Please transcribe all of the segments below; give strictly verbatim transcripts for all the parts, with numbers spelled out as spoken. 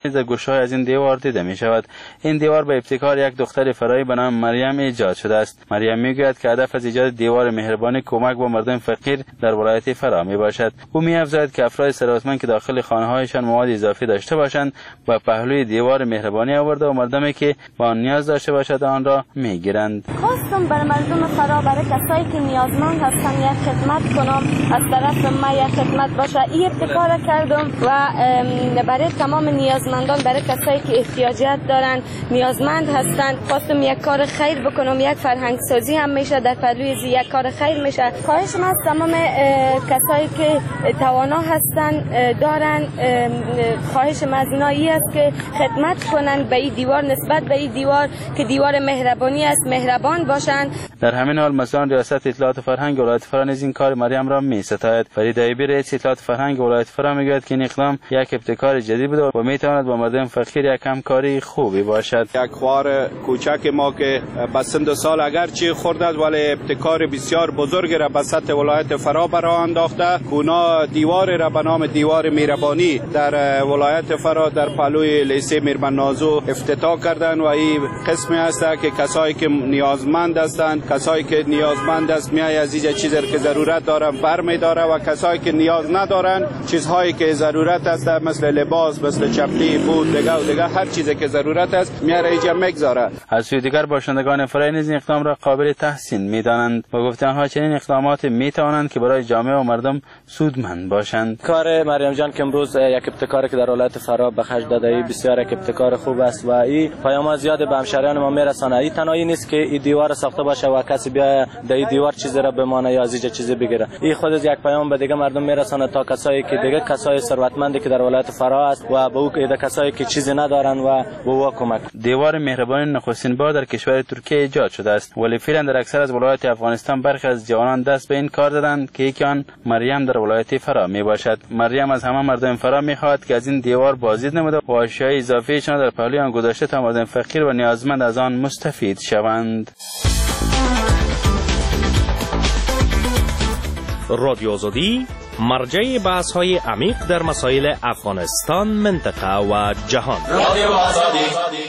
در گوشه‌های از این دیوار دیده می شود. این دیوار به ابتکار یک دختر فراری به نام مریم ایجاد شده است. مریم میگوید که هدف از ایجاد دیوار مهربانی کمک به مردم فقیر در ولایت فرا می باشد. او می افزاید که افراد ثروتمند که داخل خانه‌هایشان مواد اضافی داشته باشند با پهلوی دیوار مهربانی آورده و مردمی که با آن نیاز داشته باشد آن را میگیرند. خواستم بر مردم فرا، برای کسایی که نیازمند هستن یک خدمت کنم، از طرف ما یک خدمت باشه. این ابتکار کردم و برای تمام نیازمندان، برای کسایی که احتیاجات دارن، نیازمند هستن، خواستم یک کار خیر بکنم. یک فرهنگ سازی هم میشه در پهلوی زی، یک کار خیر میشه. خواهشم از تمام کسایی که توانا هستن دارن، خواهشم از اینا ای است که خدمت کنن به این دیوار، نسبت به این دیوار که دیوار مهربانی است، مهربان باشند. در همین حال مسئولان ریاست اطلاعات و فرهنگ ولایت فرا نیز این کار مریم را می‌ستاید. فرید ایوبی رئیس اطلاعات فرهنگ ولایت فرا میگوید که این اقدام یک ابتکار جدید بود و میتواند با مردم فقیر یک همکاری خوبی باشد. یک خوار کوچک ما که به سن سال اگرچه خرد است ولی ابتکار بسیار بزرگ را به سطح ولایت فرا برآ انداخته. اونا دیوار را به نام دیوار مهربانی در ولایت فرا در پهلوی لیسه میرمن نازو افتتاح کردن و این قسمی است که کسایی که نیازمند هستند، کسایی که نیازمند است میای از این چیزی که ضرورت دارن برمی داره و کسایی که نیاز ندارن چیزهایی که ضرورت است مثل لباس، مثل چپلی، بود دیگه و دیگه هر چیزی که ضرورت است میاره اینجا میگذاره. از سوی دیگر باشندگان فرای نیز این اقدام را قابل تحسین میدانند و گفته آنها چنین اقدامات میتوانند که برای جامعه و مردم سودمند باشند. کار مریم جان که امروز یک ابتکاری که در ولایت فرا به خرج داده بسیار یک ابتکار خوب است و این پیام زیاد به همشهریان ما میرسانه. این تنهایی نیست که این دیوار ساخته باشه و کسی بیا در این دیوار چیزی را بمانه یا از اینجا چیزی بگیره. این خود از یک پیام به دیگه مردم میرسانه تا کسایی که دیگه کسای ثروتمندی که در ولایت فرا است و به او که کسایی که چیزی ندارن و به او کمک. دیوار مهربانی نخستین بار در کشور ترکیه ایجاد شده است ولی فعلا در اکثر از ولایات افغانستان برخی از جوانان دست به این کار دادند که یکی آن مریم در ولایت فرا می باشد. مریم از همه مردم فرا میخواهد که از این دیوار بازدید نموده و اشیاء اضافیشان در پهلوی آن گذاشته تا مردم فقیر و نیازمند از آن مستفید شوند. رادیو آزادی مرجع بحث های عمیق در مسائل افغانستان، منطقه و جهان. رادیو آزادی.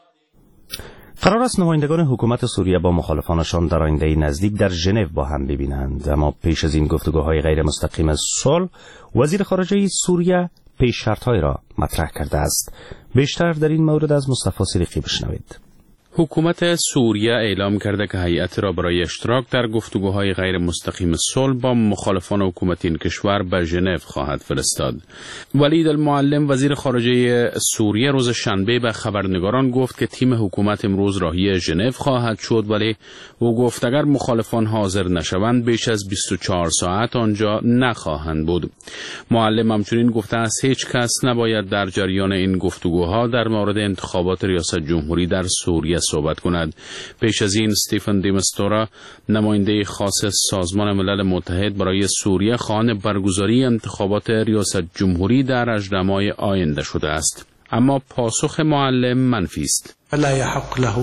قرار است نمایندگان حکومت سوریه با مخالفانشان در آینده نزدیک در ژنو با هم ببینند، اما پیش از این گفتگوهای غیر مستقیم صلح وزیر خارجه سوریه پیش شرط‌های را مطرح کرده است. بیشتر در این مورد از مصطفی صدیقی بشنوید. حکومت سوریه اعلام کرده که هیئت را برای اشتراک در گفتگوهای غیر مستقیم صلح با مخالفان حکومتی این کشور به ژنو خواهد فرستاد. ولید المعلم وزیر خارجه سوریه روز شنبه به خبرنگاران گفت که تیم حکومت امروز راهی ژنو خواهد شد، ولی او گفت اگر مخالفان حاضر نشوند بیش از بیست و چهار ساعت آنجا نخواهند بود. معلم همچنین گفته است هیچ کس نباید در جریان این گفتگوها در مورد انتخابات ریاست جمهوری در سوریه صحبت کند. پیش از این استیفن دی مستورا نماینده خاص سازمان ملل متحد برای سوریه خواهان برگزاری انتخابات ریاست جمهوری در هجدهم ماه آینده شده است، اما پاسخ معلم منفی است. لا يحق له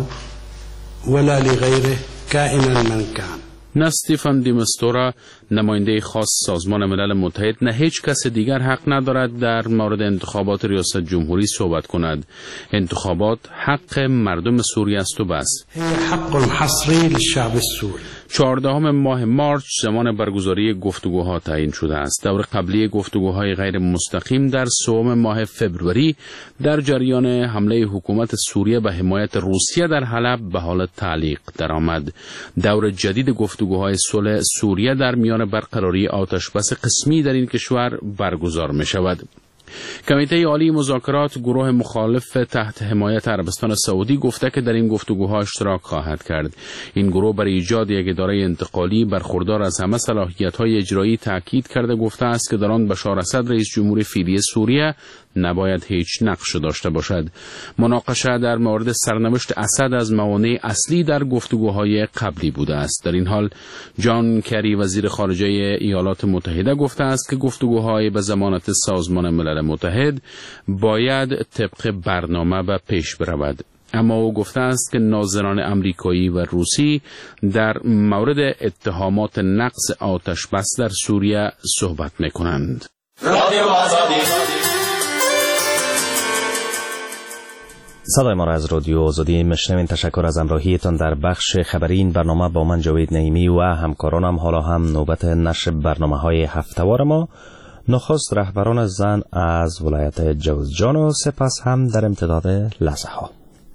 ولا لغيره كائنا من كان. نه استیفن دی مستورا نماینده خاص سازمان ملل متحد نه هیچ کس دیگر حق ندارد در مورد انتخابات ریاست جمهوری صحبت کند. انتخابات حق مردم سوریه است و بس. حق حصری للشعب السوری. چهاردهم ماه مارچ زمان برگزاری گفتگوها تعیین شده است. دور قبلی گفتگوهای غیر مستقیم در سوم ماه فوریه در جریان حمله حکومت سوریه به حمایت روسیه در حلب به حال تعلیق درآمد. دور جدید گفتگوهای صلح سوریه در میان برقراری آتشبس قسمی در این کشور برگزار می شود. کمیته عالی مذاکرات گروه مخالف تحت حمایت عربستان سعودی گفته که در این گفتگوها اشتراک خواهد کرد. این گروه برای ایجاد یک اداره انتقالی برخوردار از همه صلاحیت‌های اجرایی تاکید کرده گفته است که در آن بشار اسد رئیس جمهور فعلی سوریه نباید هیچ نقش داشته باشد. مناقشه در مورد سرنوشت اسد از موانع اصلی در گفتگوهای قبلی بوده است. در این حال جان کری وزیر خارجه ایالات متحده گفته است که گفتگوهای به ضمانت سازمان ملل متحد باید طبق برنامه به پیش برود. اما او گفته است که ناظران امریکایی و روسی در مورد اتهامات نقض آتش بس در سوریه صحبت می‌کنند. رادیو آزادی. صدای ما را از رادیو آزادی میشنوین. تشکر از همراهیتان در بخش خبری این برنامه. با من جاوید نعیمی و همکارانم حالا هم نوبت نشر برنامه‌های هفته‌وار ما. نخست رهبران زن از ولایت جوزجان و سپس هم در امتداد لحظه ها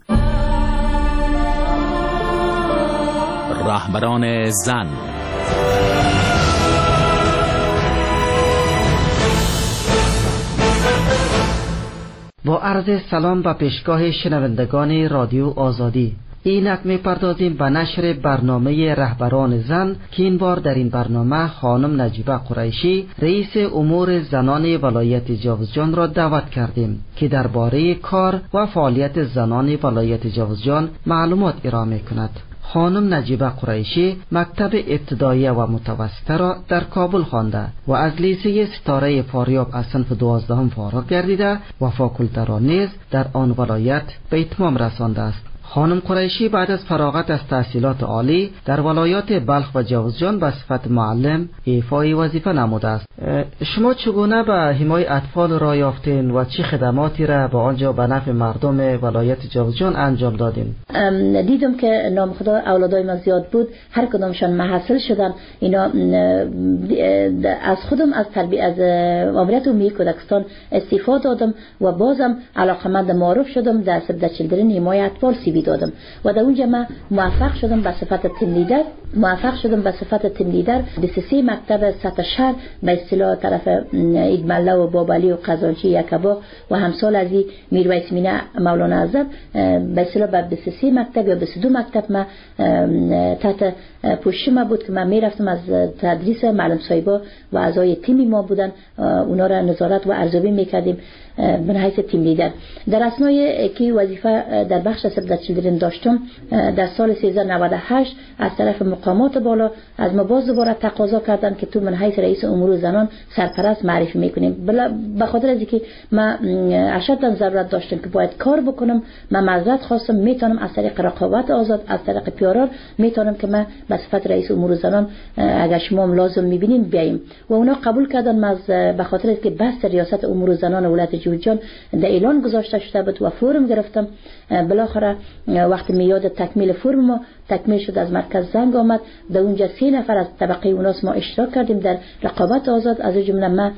رهبران زن. با عرض سلام به پیشگاه شنوندگان رادیو آزادی، اینک می پردازیم به نشر برنامه رهبران زن که این بار در این برنامه خانم نجیبه قریشی رئیس امور زنان ولایت جوزجان را دعوت کردیم که درباره کار و فعالیت زنان ولایت جوزجان معلومات ارائه کند. خانم نجیبه قریشی مکتب ابتدایی و متوسطه را در کابل خوانده و از لیسه ستاره فاریاب از صنف دوازدهم فارغ گردیده و فاکولته را نیز در آن ولایت به اتمام رسانده است. خانم قریشی بعد از فراغت از تحصیلات عالی در ولایات بلخ و جوزجان به صفت معلم ایفای وظیفه نموده است. شما چگونه به حمایت اطفال را یافتین و چه خدماتی را به آنجا به نفع مردم ولایت جوزجان انجام دادین؟ دیدم که نام خدا اولادای ما زیاد بود، هر کدامشان محصل شدن. اینا از خودم از تربیت از ماموریت عمومی کودکستان استفاده دادم و بازم علاقمند معروف شدم در سیو د چیلدرن حمایت اطفال سی دادم و در اونجا من موفق شدم به صفت تیم لیدر موفق شدم به صفت تیم لیدر دسیسی مکتب سطح شهر به اصطلاح طرف ایدمله و بابلی و قزانچی یکبا و همسال از این میرویس مینه مولانا اعظم به اصطلاح به دسیسی مکتب یا بیست و دو مکتب ما تحت پوشش ما بود که من میرفتم از تدریس معلم صاحبا و اعضای تیمی ما بودن، اونا را نظارت و ارزیابی میکردیم من حیث تیم لیدر. در اثنای که وظیفه در بخش سیو د چیلدرن داشتم در سال سیزده نود و هشت از طرف مقامات بالا از ما باز دوباره تقاضا کردن که تو من حیث رئیس امور زنان سرپرست معرفی میکنیم. به خاطر از اینکه من اشداً ضرورت داشتم که باید کار بکنم، من معذرت خواستم میتونم از طریق رقابت آزاد از طریق پیارار میتونم که من به صفت رئیس امور زنان اگر شما هم لازم میبینین بیایم و اونا قبول کردن. من به خاطر اینکه بحث ریاست امور زنان ولایت جوزجان در اعلان گذاشته شده بود و فرم گرفتم. بالاخره وقتی میاد تکمیل فرم ما تکمیل شد، از مرکز زنگ آمد، در اونجا سه نفر از طبقه اوناس ما اشتراک کردیم در رقابت آزاد، از جمله من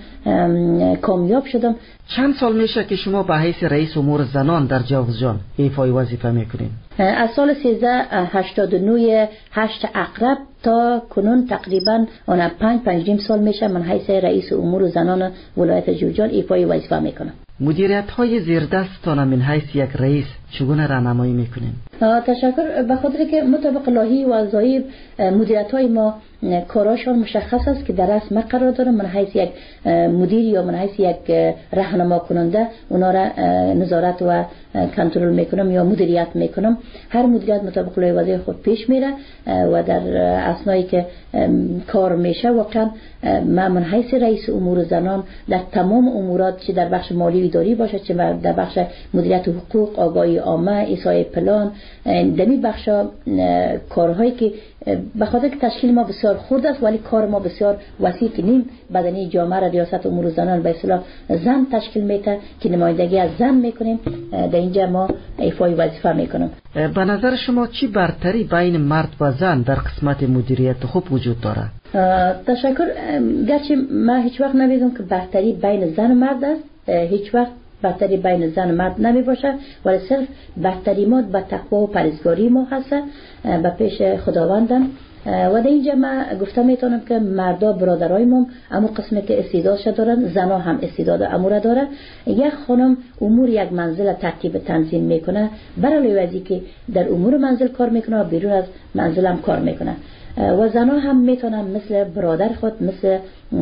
کامیاب شدم. چند سال میشه که شما به حیث رئیس امور زنان در جوزجان ایفای وظیفه میکنین؟ از سال سیزده هشتاد و نه هشت اقرب تا کنون تقریبا آن پنج پنج سال میشه من حیث رئیس امور زنان ولایت جوزجان ایفای وظیفه میکنم. مدیریت های زیر دستتان من حیث یک رئیس چگونه راهنمایی میکنین؟ تشکر. به خاطر که مطابق لایحه و ضوابط مدیریت های ما کاراشان مشخص است که در اصل من قرار دارم من حیث یک مدیر یا من حیث یک راهنما کننده اونا را نظارت و کنترل میکنم یا مدیریت میکنم. هر مدیریت مطابق لایحه وضعیت خود پیش میره و در اثنایی که کار میشه واقعا من من حیث رئیس امور زنان در تمام امورات چه در بخش مالی و اداری باشه چه در بخش مدیریت حقوق، آگاهی عامه، ایصای پلان، دمی بخشا کارهایی که به خاطر که تشکیل ما بسیار خرد است ولی کار ما بسیار وسیع که نیم بدنی جامعه را ریاست امور زنان به اصطلاح زن تشکیل میده که نمایندگی از زن میکنیم، در اینجا ما ایفای وظیفه میکنم. به نظر شما چی برتری بین مرد و زن در قسمت مدیریت خوب وجود داره؟ تشکر. گرچه من هیچ وقت نمیگم که برتری بین زن و مرد است، هیچ وقت برتری بین زن و مرد نمی باشه، ولی صرف برتری ما به تقوا و پرهیزگاری ما هست به پیش خداوندم. و در اینجا من گفته میتونم که مردا برادرای ما اما قسمی که استعدادش دارن، زنا هم استعداد امور داره. یک خانم امور یک منزل ترتیب تنظیم میکنه، برای وزی که در امور منزل کار میکنه و بیرون از منزل هم کار میکنه. و زنها هم میتونن مثل برادر خود مثل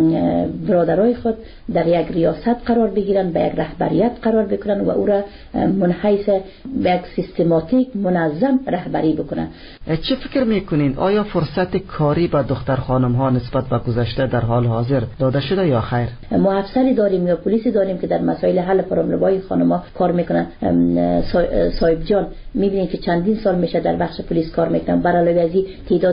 برادرای خود در یک ریاست قرار بگیرن، به یک رهبریت قرار بکنن و او را منحیث به یک سیستماتیک منظم رهبری بکنن. چه فکر میکنین؟ آیا فرصت کاری به دختر خانم ها نسبت به گذشته در حال حاضر داده شده یا خیر؟ ما افسری داریم یا پلیسی داریم که در مسائل حل پرابلم‌های خانم ها کار میکنن. صاحب جان میبینید که چندین سال میشه در بخش پلیس کار میکنن، برای ازی تعداد زیاد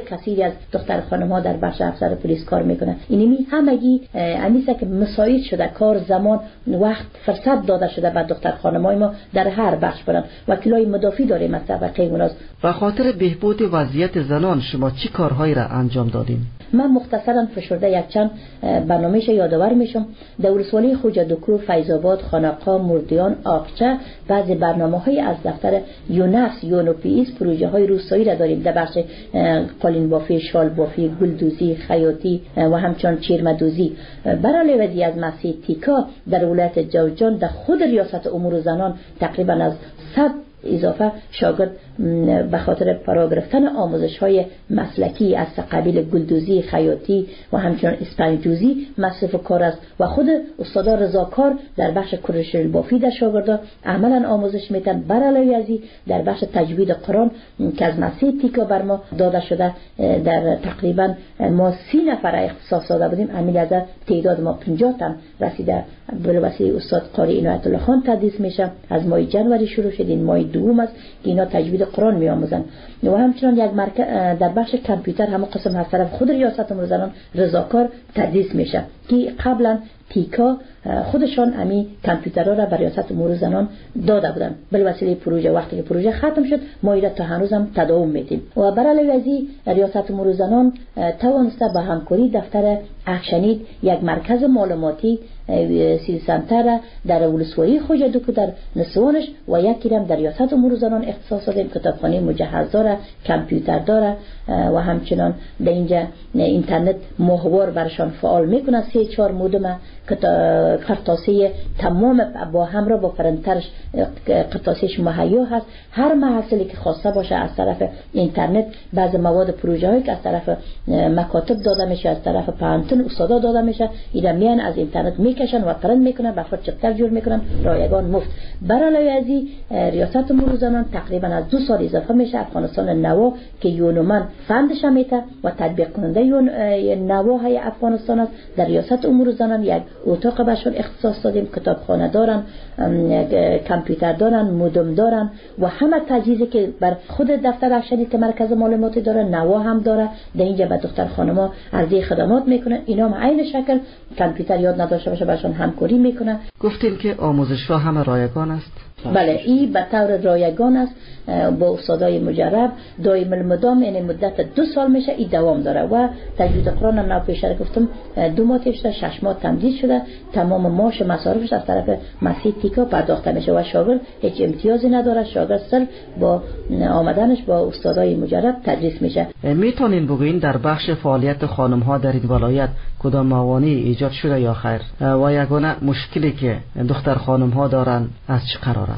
کثیری از دختر خانم ها در بخش افسر پلیس کار میکنه. اینمی همگی امیسه که مساعد شده، کار، زمان، وقت، فرصت داده شده به دختر خانم های ما در هر بخش برن. وکیلای مدافع داریم از طبقه اوناست. به خاطر بهبود وضعیت زنان شما چی کارهایی را انجام دادین؟ من مختصرا فشرده یک چند برنامه‌اش یادآور میشم. در ولسوالی خوجا دکرو، فیض‌آباد، خانقاه، مردیان، آقچه بعضی برنامه‌های از دفتر یونس یونوپیس پروژه های روستایی را داریم در بخش قالین بافی، شال بافی، گلدوزی، خیاطی و همچنان چیرمدوزی. برای وزی از مسیح تیکا در ولایت جوزجان در خود ریاست امور زنان تقریبا از صد اضافه شاگرد به خاطر فرا گرفتن آموزش های مسلکی از قبیل گلدوزی، خیاطی و همچنان اسپنجوزی مصرف کار است و خود استاد رضاکار در بخش کرشل بافی در شاگردا عملا آموزش میتن. برای ازی در بخش تجوید قرآن که از مسیح تیکا بر ما داده شده در تقریبا ما سی نفر اختصاص داده بودیم، امیل از تعداد ما پنجاه تن رسیده. بلواسطه استاد قاری عنایت الله خان تدریس میشه. از ماه جنوری شروع شد، این ماه دوم است که اینا تجوید قرآن می آموزن. و همچنان یک مرکز در بخش کامپیوتر هم قسم از طرف خود ریاست امور زنان رضاکار تدریس میشه که قبلا تیکا خودشان امی کامپیوترها را برای ریاست امور زنان داده بودن. بلواسطه پروژه وقتی که پروژه ختم شد ما ایرا تا هنوز هم تداوم میدیم. و برای ازی ریاست امور زنان توانسته با همکاری دفتر اکشنید یک مرکز معلوماتی سی سنتر در ولسوالی خوجا دکو در نسوانش و یکی هم در ریاست امور زنان اختصاص دادیم. کتابخانه مجهز داره، کامپیوتر داره و همچنان در اینجا اینترنت محور برشان فعال میکنه. سه چهار مودم قرطاسی تمام با همراه با پرنترش قرطاسیش مهیا هست. هر محصولی که خواسته باشه از طرف اینترنت بعض مواد پروژه هایی که از طرف مکاتب داده میشه، از طرف پانتون استادا داده میشه، اینا میان از اینترنت میکشن و پرنت میکنن، به خود چپتر جور میکنن رایگان مفت. برای ازی ریاست امور زنان تقریبا از دو سال اضافه میشه افغانستان نوا که یونومن فندش میته و تطبیق کننده یون نواهای افغانستان است. در ریاست امور زنان یک اتاق بهشون اختصاص دادیم، کتابخانه دارن، کامپیوتر دارن، مودم دارن و همه تجهیزی که بر خود دفتر ارشدی که مرکز معلوماتی داره نوا هم داره. در اینجا به دختر خانما عرضه خدمات میکنه. اینا هم عین شکل کامپیوتر یاد نداشته باشه بهشون همکاری میکنه. گفتیم که آموزش‌ها همه رایگان است. بله، این به طور رایگان است با استادای مجرب دائم المدام، یعنی مدت دو سال میشه این دوام داره. و تجوید قرآن هم نو پیشتر گفتم دو ماه شده، شش ماه تمدید شده. تمام معاش مصارفش از طرف مسیح تیکا پرداخته میشه و شاگرد هیچ امتیازی نداره. شاگرد صرف با آمدنش با استادای مجرب تدریس میشه. میتونین بگوین در بخش فعالیت خانم ها در این ولایت کدام موانعی ایجاد شده یا خیر و یگانه مشکلی که دختر خانم ها دارن از چه قرار